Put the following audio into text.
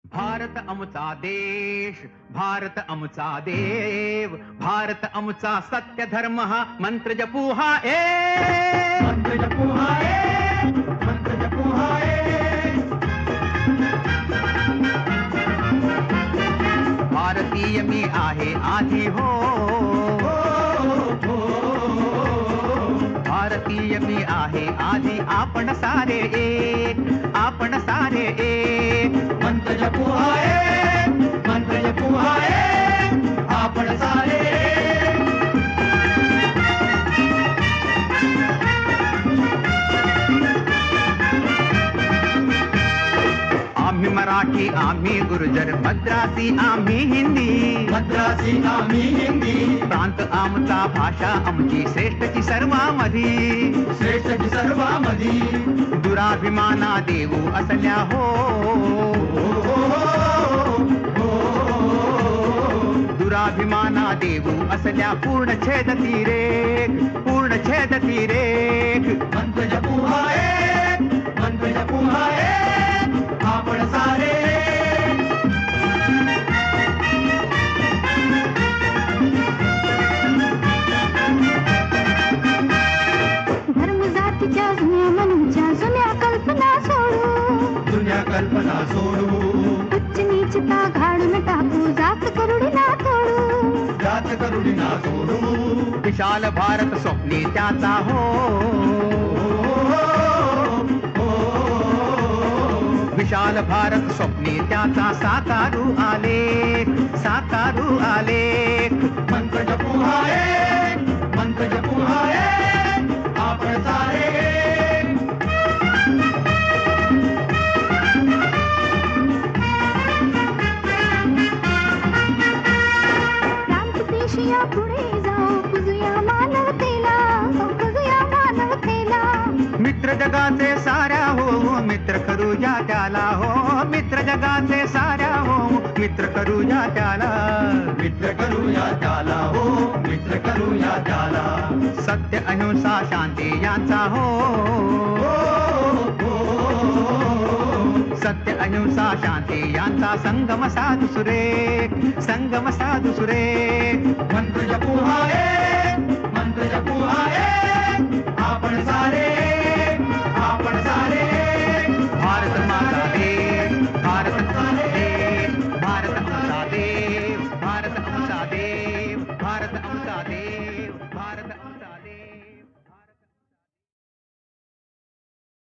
भारत आमचा देश, भारत आमचा देव, भारत आमचा सत्य धर्म हा मंत्र जपू हा एक, मंत्र जपू हा एक, मंत्र जपू हा एक. भारतीय मी आहे आधी हो, भारतीय मी आहे आधी, आपण सारे एक, आपण सारे एक. मंत्र जपू हा एक, मंत्र जपू हा एक, आपण सारे एक. आम्ही मराठी, आम्ही गुर्जर, मद्रासी, आम्ही हिंदी, मद्रासी, आम्ही हिंदी. प्रांत आमचा, भाषा आमची, श्रेष्ठची सर्वामधी, श्रेष्ठची सर्वामधी. दुराभिमाना देऊ असल्या हो, दुराभिमाना देऊ असल्या पूर्ण छेदती रेख, पूर्ण छेदती रेख. मंत्र जपू हा एक, मंत्र जपू हा एक, आपण सारे. धर्म जातीच्या जुन्या मनाच्या जुन्या कल्पना सोडू, जुन्या कल्पना सोडू. उच्च नीचता घालून टाकू, जात करुडी ना तोडू, जात करुडी ना सोडू. विशाल भारत स्वप्नी त्याचा हो, विशाल भारत स्वप्नी त्याचा साकारू आले, साकारू आले. मंत्र जपू हा एक, मंत्र जपू हा एक, आपण सारे. क्रांतिदेशीया पुढे जाऊ, पुजूया मानवतेला, पुजूया मानवतेला. मित्र जगाचे साऱ्या हो, मित्र करूया त्याला हो, मित्र जगाचे साऱ्या हो, मित्र करूया त्याला, मित्र करूया त्याला हो, मित्र करूया त्याला. सत्य अहिंसा शांती यांचा हो, सत्य अहिंसा शांती यांचा संगम साधू सुरेख, संगम साधू सुरेख. मंत्र जपू हा एक, मंत्र जपू हा एक, आपण सारे.